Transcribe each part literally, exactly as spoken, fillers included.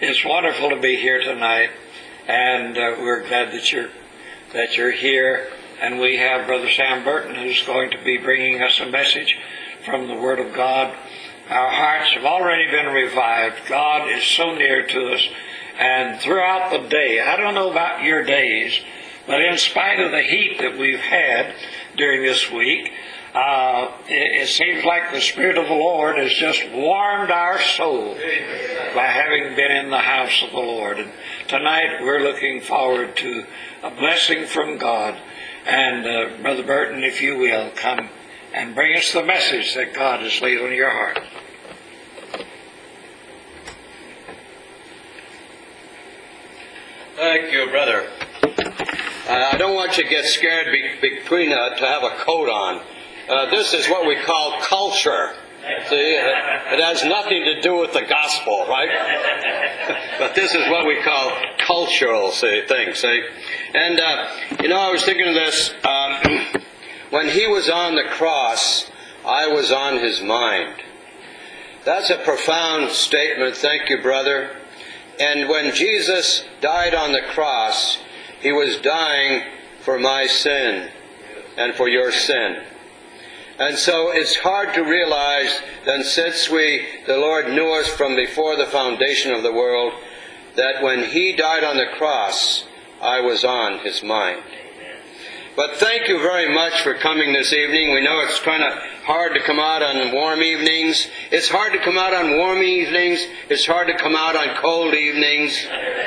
It's wonderful to be here tonight, and uh, we're glad that you're that you're here. And we have Brother Sam Burton, who's going to be bringing us a message from the Word of God. Our hearts have already been revived. God is so near to us, and throughout the day, I don't know about your days, but in spite of the heat that we've had during this week, Uh, it, it seems like the Spirit of the Lord has just warmed our soul by having been in the house of the Lord. And tonight we're looking forward to a blessing from God. And uh, Brother Burton, if you will, come and bring us the message that God has laid on your heart. Thank you, brother. Uh, I don't want you to get scared be- between uh, to have a coat on. Uh, this is what we call culture. See, it, it has nothing to do with the gospel, right? But this is what we call cultural, see, things, see. And, uh, you know, I was thinking of this. Uh, when he was on the cross, I was on his mind. That's a profound statement. Thank you, brother. And when Jesus died on the cross, he was dying for my sin and for your sin. And so it's hard to realize that since we, the Lord knew us from before the foundation of the world, that when He died on the cross, I was on His mind. But thank you very much for coming this evening. We know it's kind of hard to come out on warm evenings. It's hard to come out on warm evenings. It's hard to come out on cold evenings.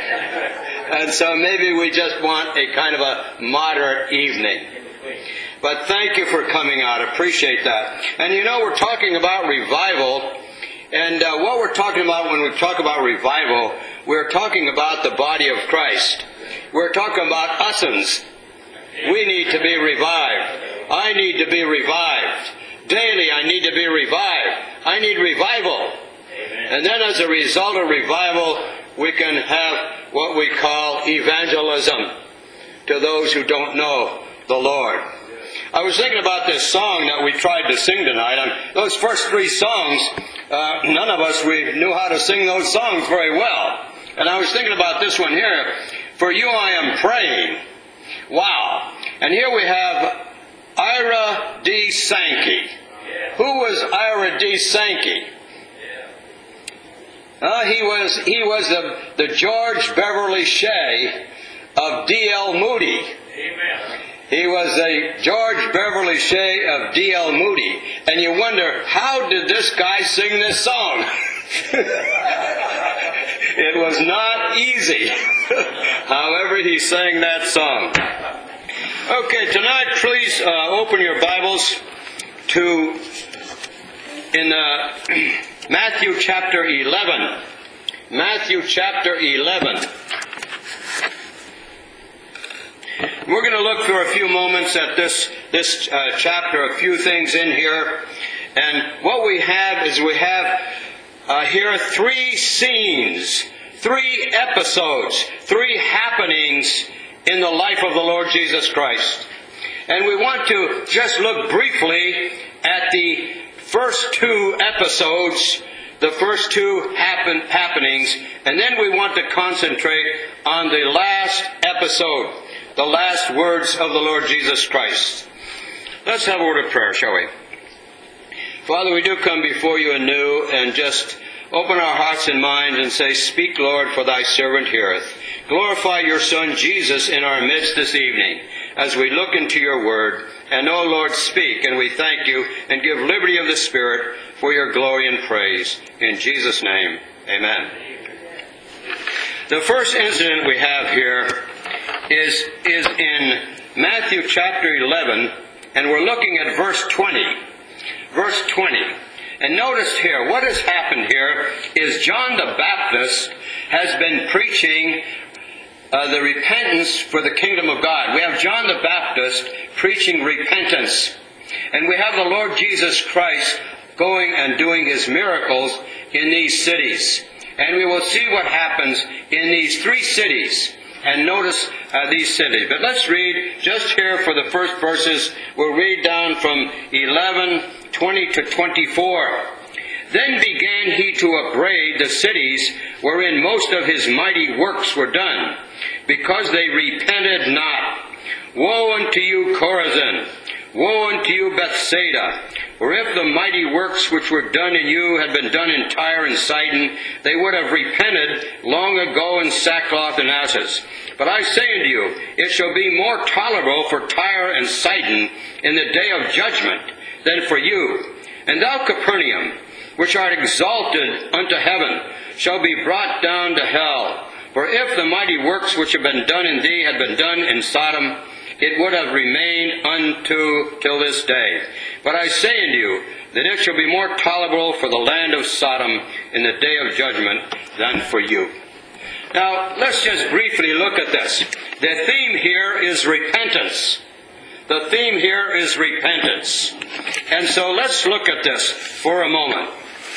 And so maybe we just want a kind of a moderate evening. But thank you for coming out. Appreciate that. And you know, we're talking about revival. And uh, what we're talking about when we talk about revival, we're talking about the body of Christ. We're talking about us'uns. We need to be revived. I need to be revived. Daily I need to be revived. I need revival. And then as a result of revival, we can have what we call evangelism to those who don't know the Lord. I was thinking about this song that we tried to sing tonight. On those first three songs, uh, none of us we knew how to sing those songs very well. And I was thinking about this one here. For you I am praying. Wow. And here we have Ira D. Sankey. Who was Ira D. Sankey? Uh, he was he was the, the George Beverly Shea of D L Moody. Amen. He was the George Beverly Shea of D L Moody. And you wonder, how did this guy sing this song? It was not easy. However, he sang that song. Okay, tonight please uh, open your Bibles to in uh, Matthew chapter eleven. Matthew chapter eleven. We're going to look for a few moments at this this uh, chapter, a few things in here. And what we have is we have uh, here three scenes, three episodes, three happenings in the life of the Lord Jesus Christ. And we want to just look briefly at the first two episodes, the first two happen, happenings, and then we want to concentrate on the last episode, the last words of the Lord Jesus Christ. Let's have a word of prayer, shall we? Father, we do come before you anew and just open our hearts and minds and say, Speak, Lord, for thy servant heareth. Glorify your Son Jesus in our midst this evening as we look into your word. And, O Lord, speak, and we thank you and give liberty of the Spirit for your glory and praise. In Jesus' name, amen. The first incident we have here is, is in Matthew chapter eleven, and we're looking at verse twenty. Verse twenty. And notice here, what has happened here is John the Baptist has been preaching uh, the repentance for the kingdom of God. We have John the Baptist preaching repentance. And we have the Lord Jesus Christ going and doing his miracles in these cities. And we will see what happens in these three cities. And notice uh, these cities. But let's read just here for the first verses. We'll read down from eleven, twenty to twenty-four. Then began he to upbraid the cities wherein most of his mighty works were done, because they repented not. Woe unto you, Chorazin! Woe unto you, Bethsaida! For if the mighty works which were done in you had been done in Tyre and Sidon, they would have repented long ago in sackcloth and ashes. But I say unto you, it shall be more tolerable for Tyre and Sidon in the day of judgment than for you. And thou, Capernaum, which art exalted unto heaven, shall be brought down to hell. For if the mighty works which have been done in thee had been done in Sodom, it would have remained unto till this day. But I say unto you, that it shall be more tolerable for the land of Sodom in the day of judgment than for you. Now, let's just briefly look at this. The theme here is repentance. The theme here is repentance. And so let's look at this for a moment.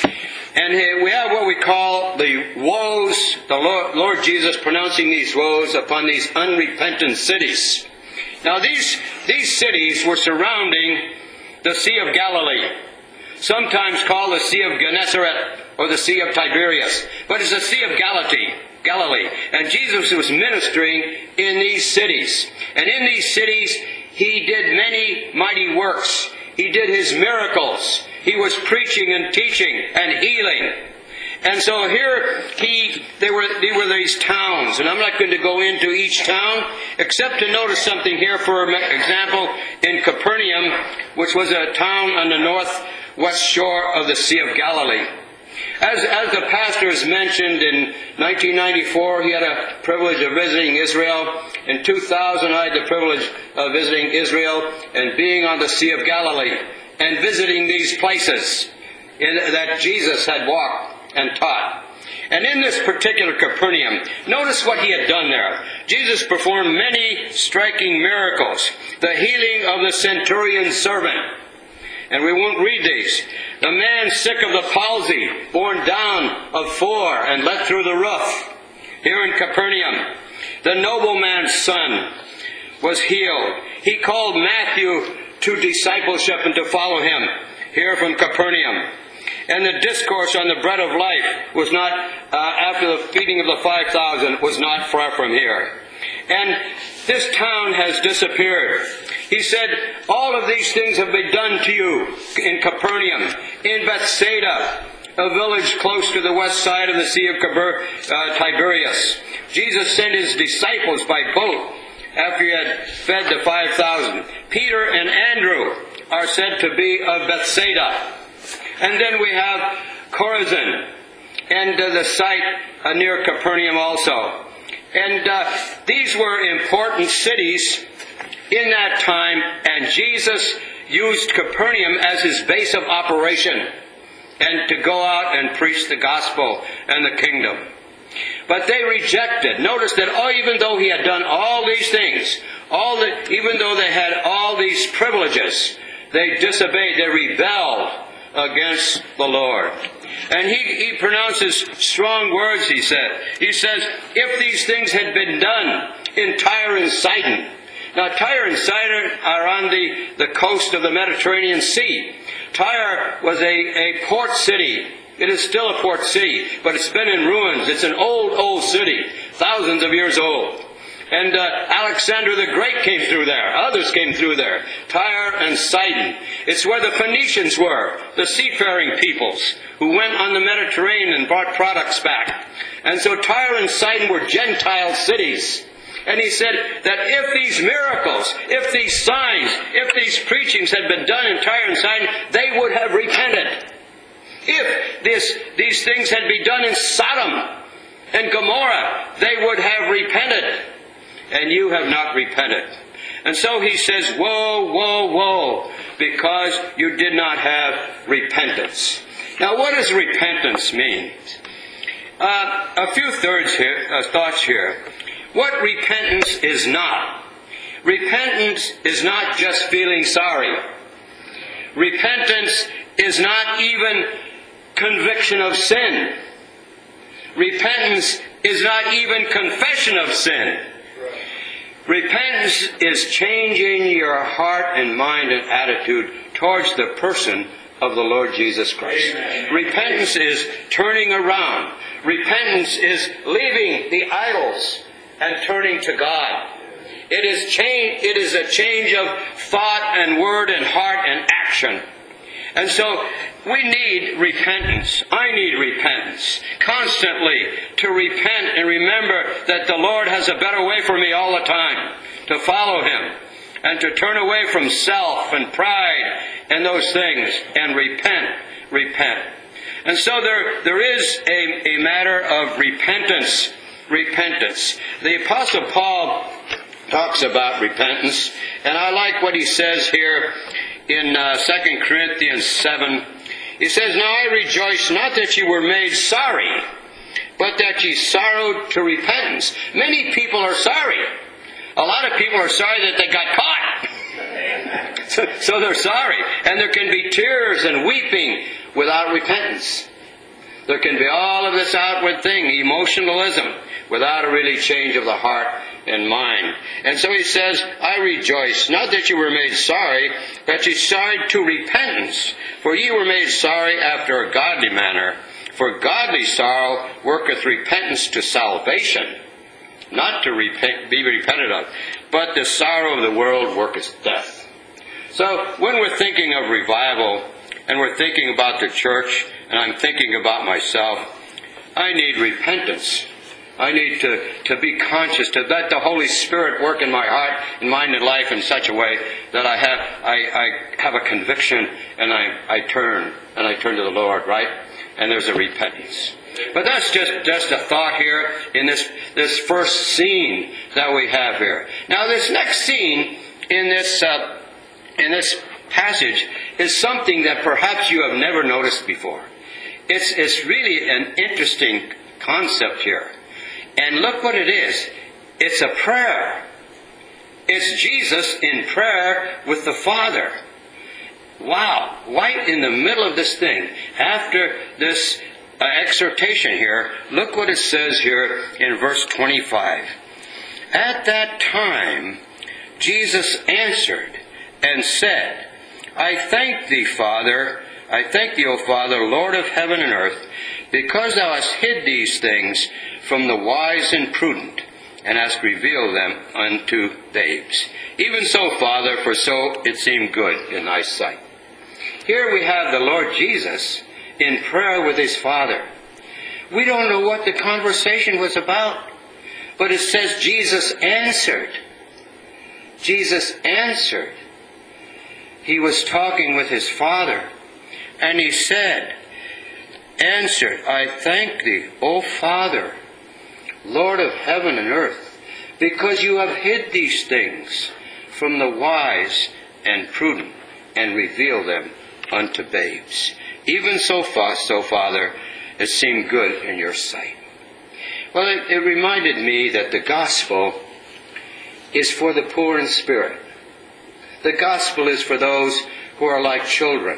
And here we have what we call the woes, the Lord, Lord Jesus pronouncing these woes upon these unrepentant cities. Now these, these cities were surrounding the Sea of Galilee, sometimes called the Sea of Gennesaret or the Sea of Tiberias, but it's the Sea of Galilee. Galilee. And Jesus was ministering in these cities. And in these cities, he did many mighty works. He did his miracles. He was preaching and teaching and healing. And so here he, there were, there were these towns, and I'm not going to go into each town, except to notice something here. For example, in Capernaum, which was a town on the northwest shore of the Sea of Galilee. As, as the pastor has mentioned, in nineteen ninety-four, he had a privilege of visiting Israel. In two thousand, I had the privilege of visiting Israel and being on the Sea of Galilee and visiting these places in, that Jesus had walked and taught. And in this particular Capernaum, notice what he had done there. Jesus performed many striking miracles. The healing of the centurion's servant. And we won't read these. The man sick of the palsy, borne down of four and let through the roof. Here in Capernaum. The nobleman's son was healed. He called Matthew to discipleship and to follow him. Here from Capernaum. And the discourse on the bread of life was not, uh, after the feeding of the five thousand, was not far from here. And this town has disappeared. He said, all of these things have been done to you in Capernaum, in Bethsaida, a village close to the west side of the Sea of uh, Tiberias. Jesus sent his disciples by boat after he had fed the five thousand. Peter and Andrew are said to be of Bethsaida. And then we have Chorazin and uh, the site uh, near Capernaum also. And uh, these were important cities in that time, and Jesus used Capernaum as his base of operation and to go out and preach the gospel and the kingdom. But they rejected. Notice that oh, even though he had done all these things, all the, even though they had all these privileges, they disobeyed, they rebelled against the Lord. And he, he pronounces strong words, he said. He says, if these things had been done in Tyre and Sidon. Now, Tyre and Sidon are on the, the coast of the Mediterranean Sea. Tyre was a, a port city. It is still a port city, but it's been in ruins. It's an old, old city, thousands of years old. And uh, Alexander the Great came through there. Others came through there. Tyre and Sidon. It's where the Phoenicians were, the seafaring peoples who went on the Mediterranean and brought products back. And so Tyre and Sidon were Gentile cities. And he said that if these miracles, if these signs, if these preachings had been done in Tyre and Sidon, they would have repented. If this, these things had been done in Sodom and Gomorrah, they would have repented. And you have not repented. And so he says, woe, woe, woe, because you did not have repentance. Now, what does repentance mean? Uh, a few thirds here, uh, thoughts here. What repentance is not. Repentance is not just feeling sorry. Repentance is not even conviction of sin. Repentance is not even confession of sin. Repentance is changing your heart and mind and attitude towards the person of the Lord Jesus Christ. Amen. Repentance is turning around. Repentance is leaving the idols and turning to God. It is change, it is a change of thought and word and heart and action. And so we need repentance. I need repentance constantly, to repent and remember that the Lord has a better way for me all the time, to follow Him and to turn away from self and pride and those things and repent, repent. And so there, there is a, a matter of repentance, repentance. The Apostle Paul talks about repentance, and I like what he says here in uh, Second Corinthians seven. He says, "Now I rejoice not that you were made sorry, but that ye sorrowed to repentance." Many people are sorry. A lot of people are sorry that they got caught. so, so they're sorry. And there can be tears and weeping without repentance. There can be all of this outward thing, emotionalism, without a really change of the heart and mind. And so he says, "I rejoice, not that you were made sorry, but ye sorrowed to repentance. For ye were made sorry after a godly manner. For godly sorrow worketh repentance to salvation, not to repent, be repented of, but the sorrow of the world worketh death." So when we're thinking of revival, and we're thinking about the church, and I'm thinking about myself, I need repentance. I need to, to be conscious, to let the Holy Spirit work in my heart and mind and life in such a way that I have I, I have a conviction, and I, I turn, and I turn to the Lord, right? And there's a repentance. But that's just, just a thought here in this, this first scene that we have here. Now this next scene in this, uh, in this passage is something that perhaps you have never noticed before. It's, it's really an interesting concept here. And look what it is. It's a prayer. It's Jesus in prayer with the Father. Wow. Right in the middle of this thing, after this uh, exhortation here, look what it says here in verse twenty-five. "At that time, Jesus answered and said, I thank thee, Father, I thank thee, O Father, Lord of heaven and earth, because thou hast hid these things from the wise and prudent, and hast revealed them unto babes. Even so, Father, for so it seemed good in thy sight." Here we have the Lord Jesus in prayer with his Father. We don't know what the conversation was about, but it says Jesus answered. Jesus answered. He was talking with his Father, and he said, answered, "I thank thee, O Father, Lord of heaven and earth, because you have hid these things from the wise and prudent, and revealed them unto babes. Even so, so Father, it seemed good in your sight." Well, it, it reminded me that the gospel is for the poor in spirit. The gospel is for those who are like children,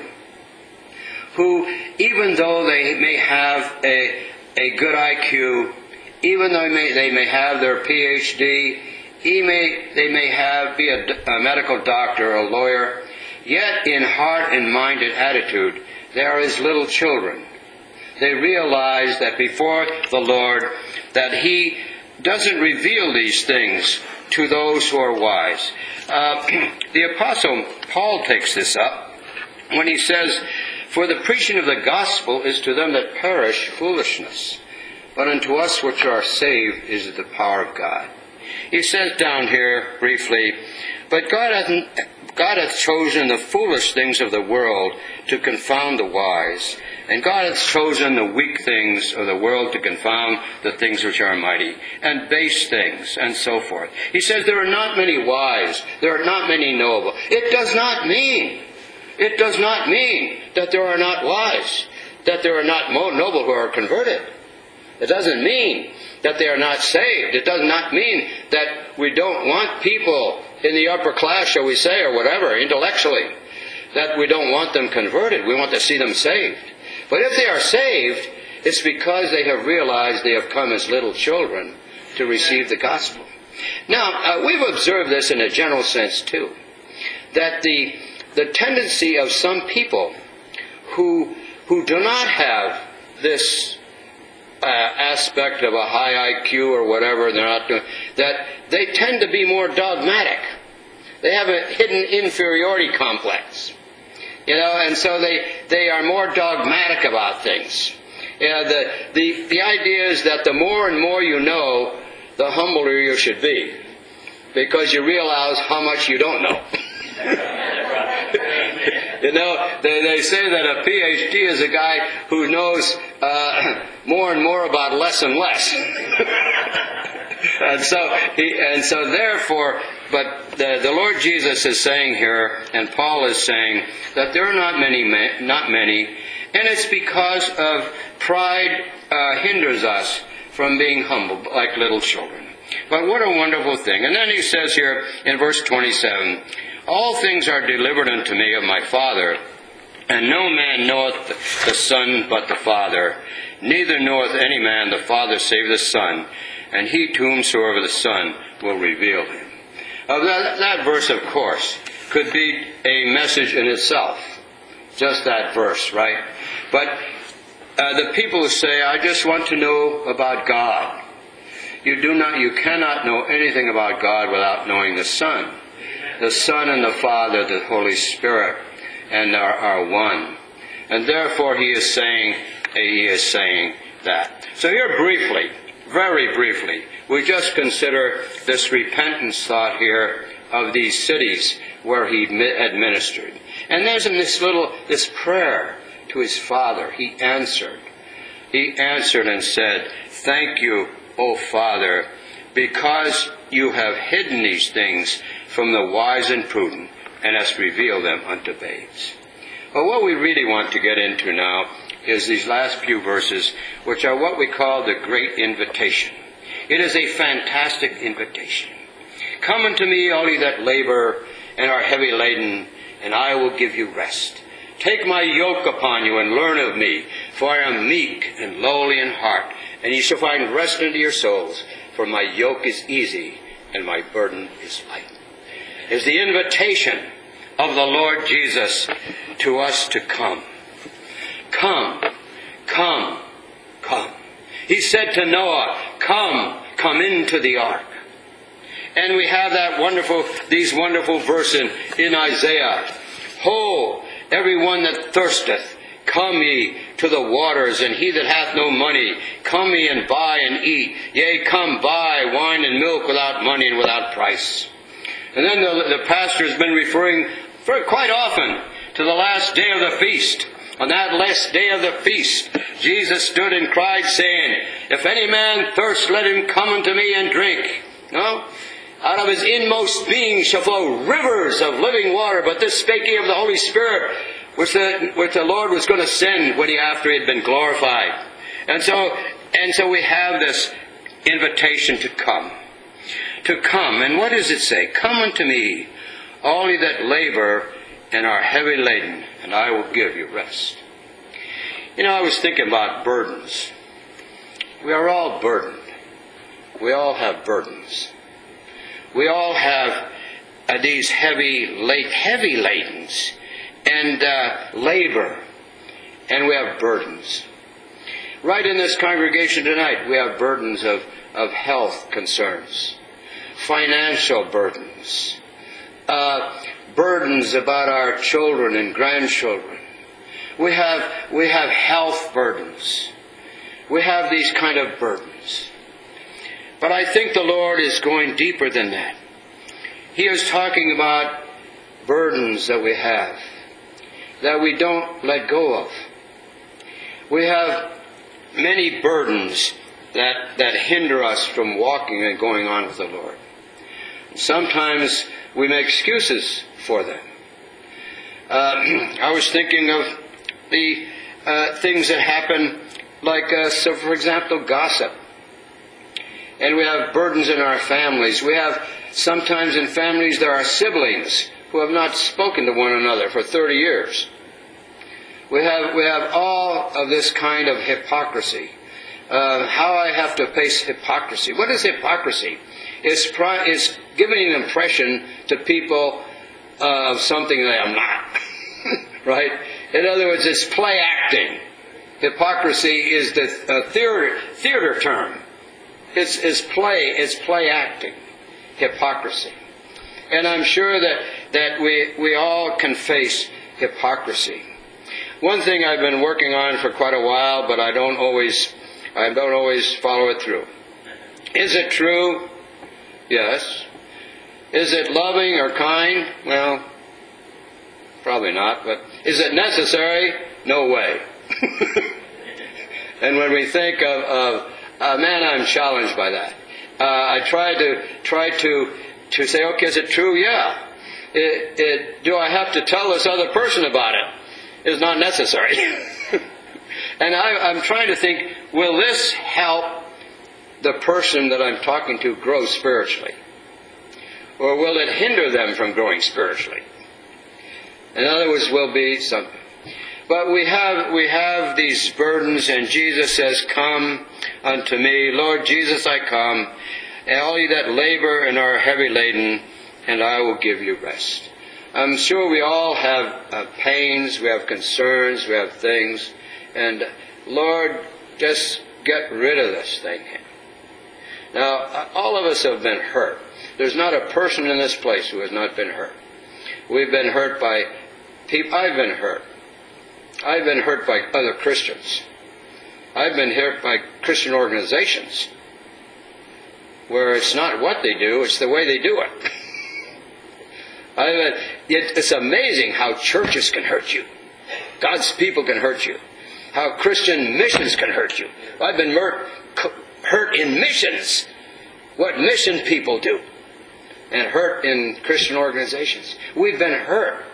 who, even though they may have a, a good I Q, even though they may, they may have their P H D, he may, they may have be a, a medical doctor, a lawyer, yet in heart and mind and attitude, they are as little children. They realize that before the Lord, that He doesn't reveal these things to those who are wise. Uh, the Apostle Paul takes this up when he says, "For the preaching of the gospel is to them that perish foolishness, but unto us which are saved is the power of God." He says down here briefly, "But God hath, God hath chosen the foolish things of the world to confound the wise, and God hath chosen the weak things of the world to confound the things which are mighty, and base things," and so forth. He says there are not many wise, there are not many knowable. It does not mean, it does not mean that there are not wise, that there are not noble who are converted. It doesn't mean that they are not saved. It does not mean that we don't want people in the upper class, shall we say, or whatever, intellectually, that we don't want them converted. We want to see them saved. But if they are saved, it's because they have realized they have come as little children to receive the gospel. Now, uh, we've observed this in a general sense too, that the, the tendency of some people who who do not have this uh, aspect of a high I Q or whatever, they're not doing that. They tend to be more dogmatic. They have a hidden inferiority complex, you know, and so they they are more dogmatic about things. You know, the the the idea is that the more and more you know, the humbler you should be, because you realize how much you don't know. You know, they, they say that a P H D is a guy who knows uh, more and more about less and less. and so, he, and so, therefore, but the, the Lord Jesus is saying here, and Paul is saying that there are not many, not many, and it's because of pride uh, hinders us from being humble like little children. But what a wonderful thing! And then he says here in verse twenty-seven. All things are delivered unto me of my Father, and no man knoweth the Son but the Father, neither knoweth any man the Father save the Son, and he to whomsoever the Son will reveal him. Uh, that, that verse, of course, could be a message in itself. Just that verse, right? But uh, the people who say, I just want to know about God. You do not, you cannot know anything about God without knowing the Son. The Son and the Father, the Holy Spirit, and are, are one. And therefore he is saying, he is saying that. So here briefly, very briefly, we just consider this repentance thought here of these cities where he had ministered. And there's in this little, this prayer to his Father, he answered. He answered and said, thank you, O Father, because you have hidden these things from the wise and prudent, and hast revealed them unto babes. Well, what we really want to get into now is these last few verses, which are what we call the Great Invitation. It is a fantastic invitation. Come unto me, all ye that labor and are heavy laden, and I will give you rest. Take my yoke upon you and learn of me, for I am meek and lowly in heart, and ye shall find rest unto your souls, for my yoke is easy and my burden is light. Is the invitation of the Lord Jesus to us to come. Come, come, come. He said to Noah, come, come into the ark. And we have that wonderful, these wonderful verses in, in Isaiah. Ho, every one that thirsteth, come ye to the waters, and he that hath no money, come ye and buy and eat. Yea, come buy wine and milk without money and without price. And then the, the pastor has been referring for quite often to the last day of the feast. On that last day of the feast, Jesus stood and cried, saying, if any man thirst, let him come unto me and drink. No? Out of his inmost being shall flow rivers of living water. But this spake he of the Holy Spirit, which the, which the Lord was going to send when he, after he had been glorified. And so, and so we have this invitation to come. To come. And what does it say? Come unto me, all ye that labor and are heavy laden, and I will give you rest. You know, I was thinking about burdens. We are all burdened. We all have burdens. We all have uh, these heavy, late, heavy ladens and uh, labor, and we have burdens. Right in this congregation tonight, we have burdens of, of health concerns, financial burdens, uh, burdens about our children and grandchildren. We have we have health burdens. We have these kind of burdens. But I think the Lord is going deeper than that. He is talking about burdens that we have, that we don't let go of. We have many burdens that, that hinder us from walking and going on with the Lord. Sometimes we make excuses for them. Uh, I was thinking of the uh, things that happen, like, uh, so for example, gossip. And we have burdens in our families. We have, sometimes in families, there are siblings who have not spoken to one another for thirty years. We have, we have all of this kind of hypocrisy. Uh, how I have to face hypocrisy. What is hypocrisy? It's, pri- it's giving an impression to people of something that I'm not. Right? In other words, it's play acting. Hypocrisy is the uh, theater, theater term. It's, it's play, it's play acting. Hypocrisy. And I'm sure that, that we, we all can face hypocrisy. One thing I've been working on for quite a while, but I don't always, I don't always follow it through. Is it true? Yes. Is it loving or kind? Well, probably not. But is it necessary? No way. And when we think of, of uh, man, I'm challenged by that. Uh, I try to try to to say, okay, is it true? Yeah. It, it, do I have to tell this other person about it? It's not necessary. And I, I'm trying to think, will this help the person that I'm talking to grow spiritually? Or will it hinder them from growing spiritually? In other words, will be something. But we have we have these burdens, and Jesus says, come unto me. Lord Jesus, I come. And all ye that labor and are heavy laden, and I will give you rest. I'm sure we all have uh, pains, we have concerns, we have things. And Lord, just get rid of this thing. Now, all of us have been hurt. There's not a person in this place who has not been hurt. We've been hurt by people. I've been hurt. I've been hurt by other Christians. I've been hurt by Christian organizations where it's not what they do, it's the way they do it. I mean, it, it's amazing how churches can hurt you. God's people can hurt you. How Christian missions can hurt you. I've been hurt, hurt in missions. What mission people do. And hurt in Christian organizations. We've been hurt.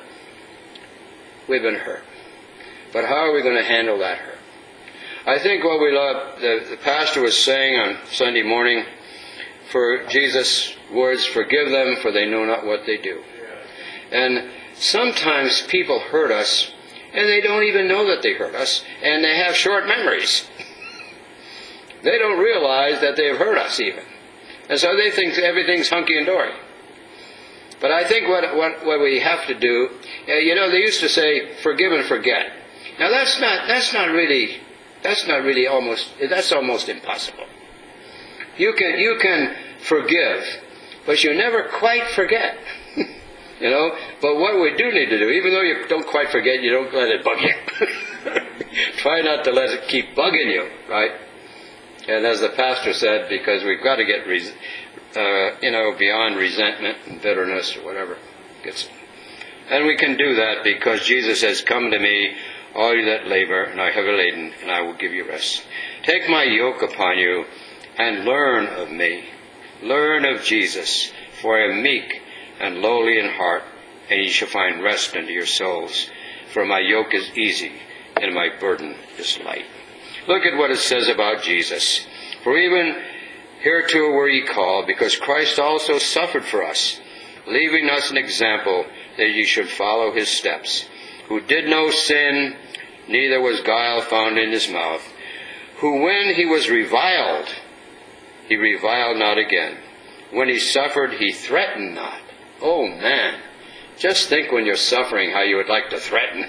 We've been hurt. But how are we going to handle that hurt? I think what we love, the, the pastor was saying on Sunday morning, for Jesus' words, forgive them, for they know not what they do. And sometimes people hurt us, and they don't even know that they hurt us, and they have short memories. They don't realize that they've hurt us even. And so they think everything's hunky and dory. But I think what, what, what we have to do, you know, they used to say, forgive and forget. Now that's not, that's not really, that's not really almost, that's almost impossible. You can, you can forgive, but you never quite forget. You know, but what we do need to do, even though you don't quite forget, you don't let it bug you. Try not to let it keep bugging you, right? And as the pastor said, because we've got to get, res- uh, you know, beyond resentment and bitterness or whatever. Gets, and we can do that because Jesus says, come to me, all you that labor and are heavy laden, and I will give you rest. Take my yoke upon you and learn of me. Learn of Jesus, for I am meek and lowly in heart, and ye shall find rest unto your souls. For my yoke is easy, and my burden is light. Look at what it says about Jesus. For even hereto were ye called, because Christ also suffered for us, leaving us an example that ye should follow his steps, who did no sin, neither was guile found in his mouth, who when he was reviled, he reviled not again. When he suffered, he threatened not. Oh man, just think when you're suffering how you would like to threaten.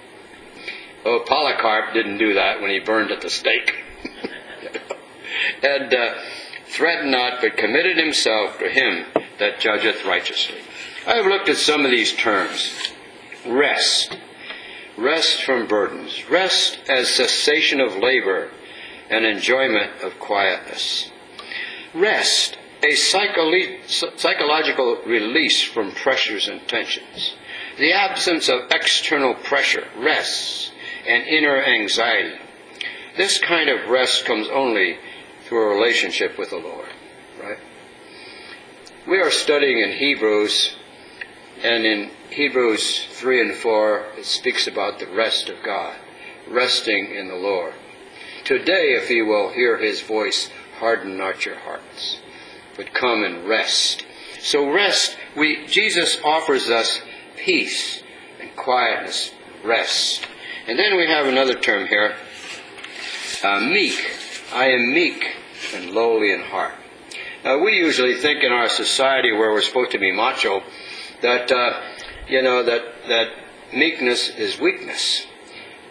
Oh, Polycarp didn't do that when he burned at the stake. And uh, threatened not, but committed himself to him that judgeth righteously. I have looked at some of these terms. Rest. Rest from burdens. Rest as cessation of labor and enjoyment of quietness. Rest. A psycholo- psychological release from pressures and tensions. The absence of external pressure, rest, and inner anxiety. This kind of rest comes only through a relationship with the Lord, right? We are studying in Hebrews, and in Hebrews three and four, it speaks about the rest of God, resting in the Lord. Today, if ye will hear his voice, harden not your hearts, but come and rest. So rest, we Jesus offers us peace and quietness, rest. And then we have another term here, uh, meek. I am meek and lowly in heart. Now we usually think in our society where we're supposed to be macho, that, uh, you know, that, that meekness is weakness.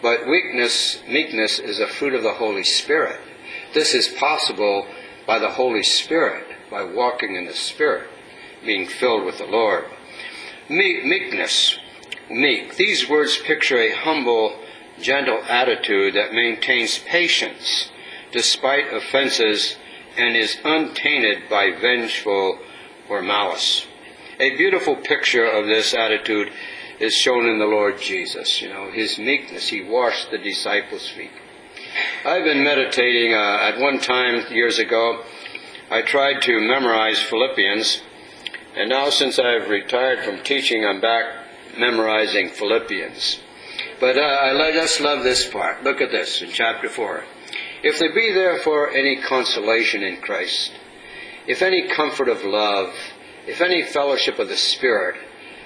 But weakness, meekness is a fruit of the Holy Spirit. This is possible by the Holy Spirit, by walking in the Spirit, being filled with the Lord. Meek, meekness, meek. These words picture a humble, gentle attitude that maintains patience despite offenses and is untainted by vengeful or malice. A beautiful picture of this attitude is shown in the Lord Jesus. You know, his meekness. He washed the disciples' feet. I've been meditating. Uh, at one time, years ago, I tried to memorize Philippians. And now, since I've retired from teaching, I'm back memorizing Philippians. But uh, I just love this part. Look at this in chapter four. If there be therefore any consolation in Christ, if any comfort of love, if any fellowship of the Spirit,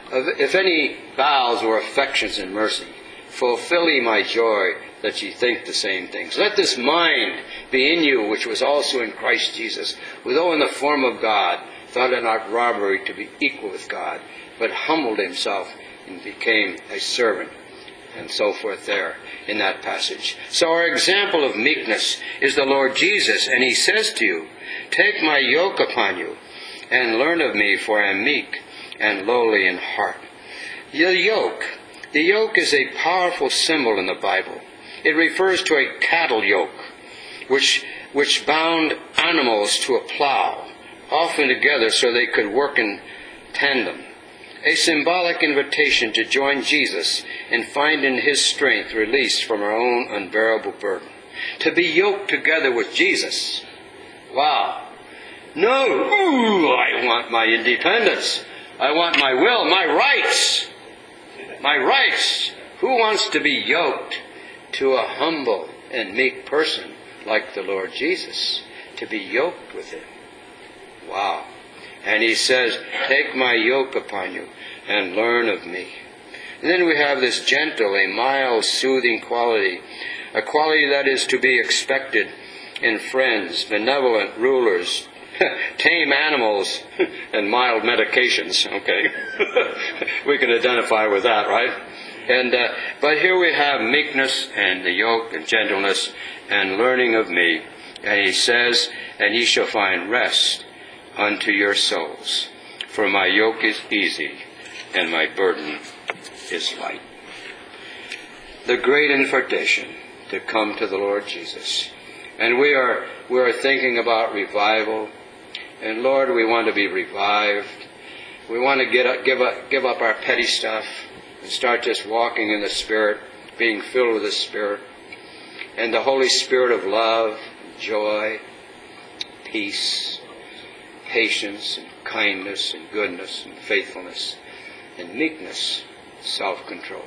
if any vows or affections and mercy, fulfill ye my joy, that ye think the same things. Let this mind be in you, which was also in Christ Jesus, who though in the form of God, thought it not robbery to be equal with God, but humbled himself and became a servant. And so forth there in that passage. So our example of meekness is the Lord Jesus, and he says to you, take my yoke upon you, and learn of me, for I am meek and lowly in heart. The yoke. The yoke is a powerful symbol in the Bible. It refers to a cattle yoke, which, which bound animals to a plow, often together so they could work in tandem. A symbolic invitation to join Jesus and find in his strength release from our own unbearable burden. To be yoked together with Jesus. Wow. No, ooh, I want my independence. I want my will, my rights. My rights. Who wants to be yoked to a humble and meek person like the Lord Jesus? To be yoked with him. Wow. And he says, take my yoke upon you and learn of me. And then we have this gentle, a mild, soothing quality, a quality that is to be expected in friends, benevolent rulers, tame animals, and mild medications. Okay, we can identify with that, right? And uh, but here we have meekness and the yoke and gentleness and learning of me. And he says, and ye shall find rest unto your souls. For my yoke is easy, and my burden is light. The great invitation to come to the Lord Jesus. And we are we are thinking about revival. And Lord, we want to be revived. We want to get up, give up, give up our petty stuff and start just walking in the Spirit, being filled with the Spirit. And the Holy Spirit of love, joy, peace, patience, and kindness, and goodness, and faithfulness, and meekness, self-control.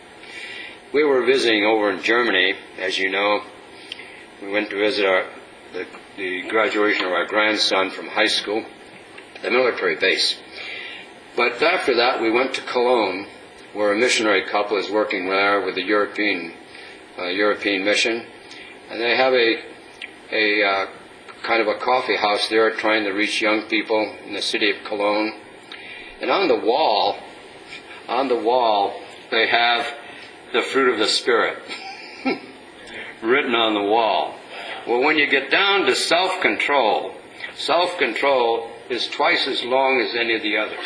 We were visiting over in Germany, as you know. We went to visit our, the, the graduation of our grandson from high school, the military base. But after that, we went to Cologne, where a missionary couple is working there with the European uh, European mission, and they have a a uh, kind of a coffee house there, trying to reach young people in the city of Cologne. And on the wall, on the wall, they have the fruit of the Spirit written on the wall. Well, when you get down to self-control, self-control is twice as long as any of the others.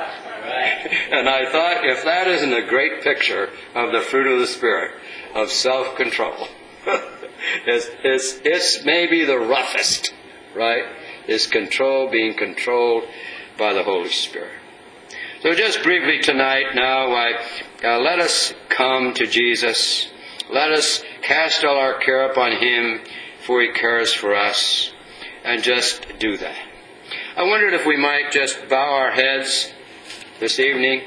And I thought, if that isn't a great picture of the fruit of the Spirit, of self-control, it's, it's, it's maybe the roughest, right? Is control, being controlled by the Holy Spirit. So just briefly tonight now, I, uh, let us come to Jesus. Let us cast all our care upon Him, for He cares for us, and just do that. I wondered if we might just bow our heads this evening,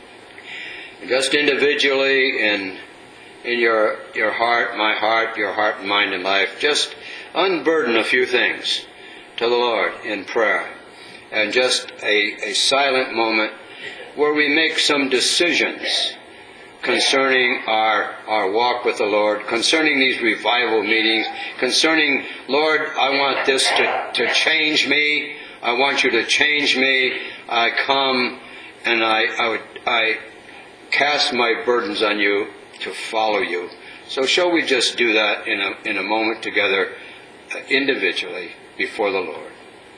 just individually in in your your heart, my heart, your heart and mind and life. Just unburden a few things to the Lord in prayer, and just a, a silent moment where we make some decisions concerning our, our walk with the Lord, concerning these revival meetings, concerning, Lord, I want this to, to change me. I want you to change me. I come and I, I, would, I cast my burdens on you to follow you So shall we just do that in a, in a moment together, uh, individually, before the Lord.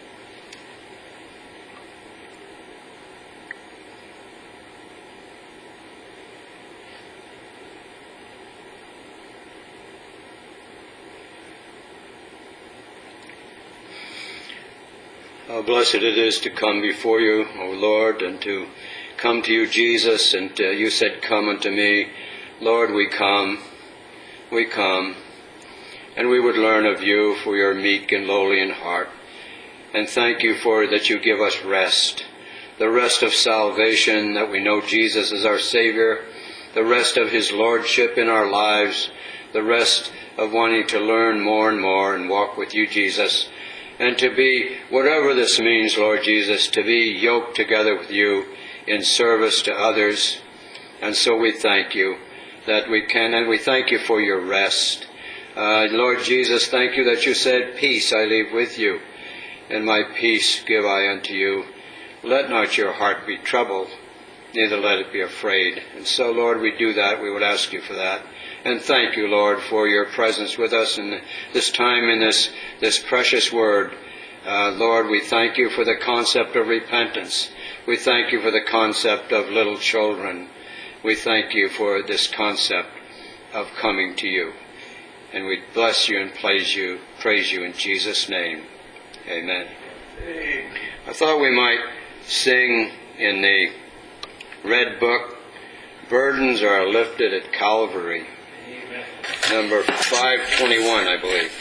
How blessed it is to come before you, O Lord, and to come to you, Jesus. And uh, you said, come unto me. Lord, we come. We come. And we would learn of you, for you are meek and lowly in heart. And thank you for that you give us rest. The rest of salvation, that we know Jesus is our Savior. The rest of his lordship in our lives. The rest of wanting to learn more and more and walk with you, Jesus. And to be, whatever this means, Lord Jesus, to be yoked together with you in service to others. And so we thank you that we can, and we thank you for your rest. Uh, Lord Jesus, thank you that you said, peace I leave with you, and my peace give I unto you. Let not your heart be troubled, neither let it be afraid. And so, Lord, we do that. We would ask you for that. And thank you, Lord, for your presence with us in this time in this, this precious word. Uh, Lord, we thank you for the concept of repentance. We thank you for the concept of little children. We thank you for this concept of coming to you. And we bless you and praise you, praise you in Jesus' name. Amen. I thought we might sing in the Red Book, Burdens Are Lifted at Calvary. Number five twenty-one, I believe.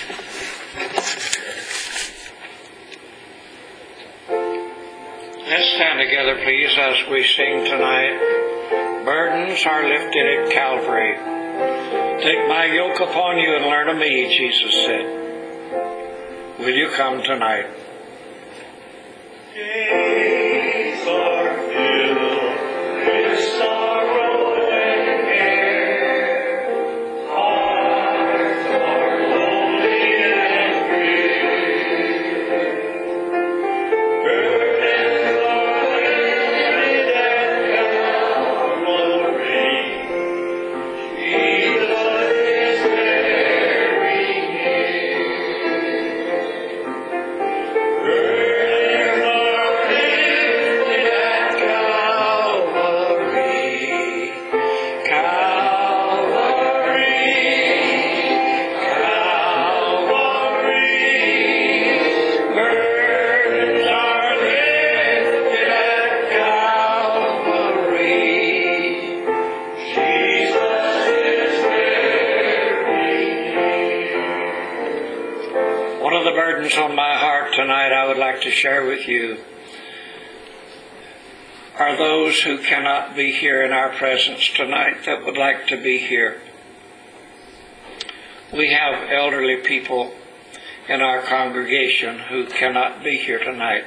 Let's stand together, please, as we sing tonight. Burdens are lifted at Calvary. Take my yoke upon you and learn of me, Jesus said. Will you come tonight? Days are filled with sorrow and care. Hearts are lonely and grieved. Burdens are lifted at Calvary. Jesus is very near. Burdens are lifted at Calvary. Calvary. Calvary. Burdens are lifted at Calvary. Jesus is very near. One of the burdens on my heart tonight I would like to share with you are those who cannot be here in our presence tonight that would like to be here. We have elderly people in our congregation who cannot be here tonight.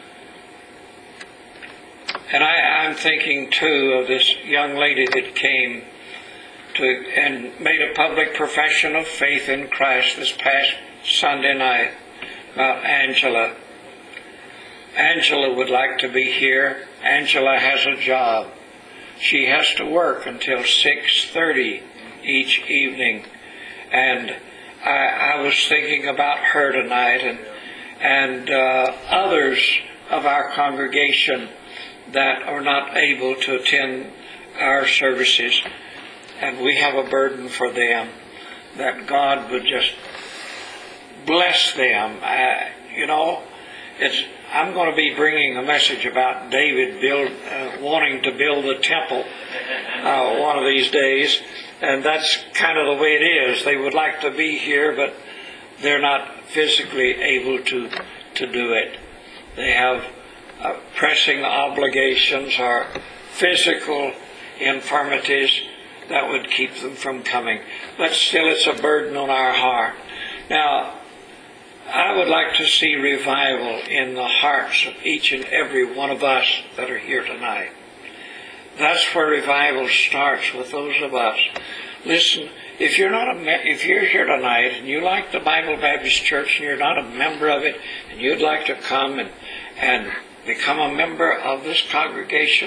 And I, I'm thinking too of this young lady that came to and made a public profession of faith in Christ this past Sunday night, about Angela. Angela would like to be here. Angela has a job. She has to work until six thirty each evening. And I, I was thinking about her tonight and, and uh, others of our congregation that are not able to attend our services. And we have a burden for them, that God would just bless them. Uh, you know, it's, I'm going to be bringing a message about David build, uh, wanting to build a temple uh, one of these days. And that's kind of the way it is. They would like to be here, but they're not physically able to, to do it. They have uh, pressing obligations or physical infirmities that would keep them from coming. But still, it's a burden on our heart. Now, I would like to see revival in the hearts of each and every one of us that are here tonight. That's where revival starts, with those of us. Listen, if you're not a me- if you're here tonight and you like the Bible Baptist Church and you're not a member of it, and you'd like to come and and become a member of this congregation,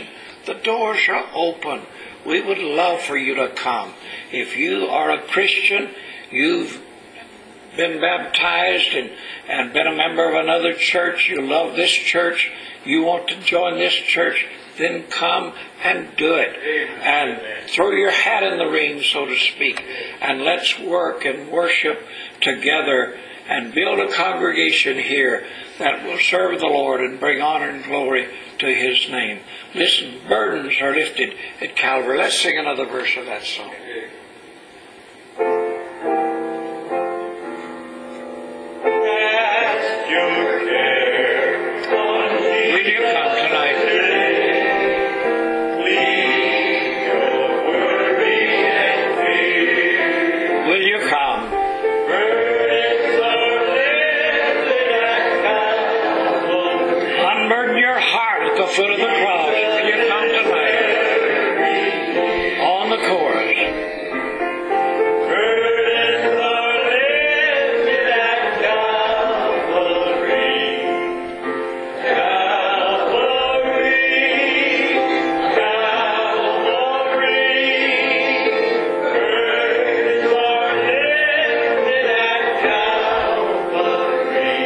The doors are open. We would love for you to come. If you are a Christian, you've been baptized and, and been a member of another church, you love this church, you want to join this church, then come and do it. And throw your hat in the ring, so to speak, and let's work and worship together and build a congregation here that will serve the Lord and bring honor and glory to His name. Listen, burdens are lifted at Calvary. Let's sing another verse of that song. Cast your care on Him. Will you come tonight? Leave your worry and fear. Will you come? Burdens are lifted at Calvary. Unburden your heart at the foot of the cross. Will you come tonight? On the chorus. Burdens are lifted at Calvary. Calvary. Calvary. Burdens are lifted at Calvary.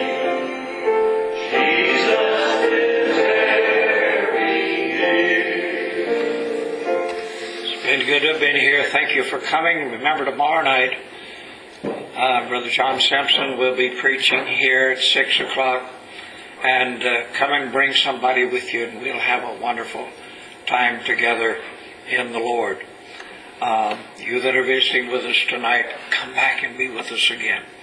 Jesus is very near. It's been good to have been here. Thank you for coming. Remember, tomorrow night, uh, Brother John Simpson will be preaching here at six o'clock. And uh, come and bring somebody with you, and we'll have a wonderful time together in the Lord. Um, you that are visiting with us tonight, come back and be with us again.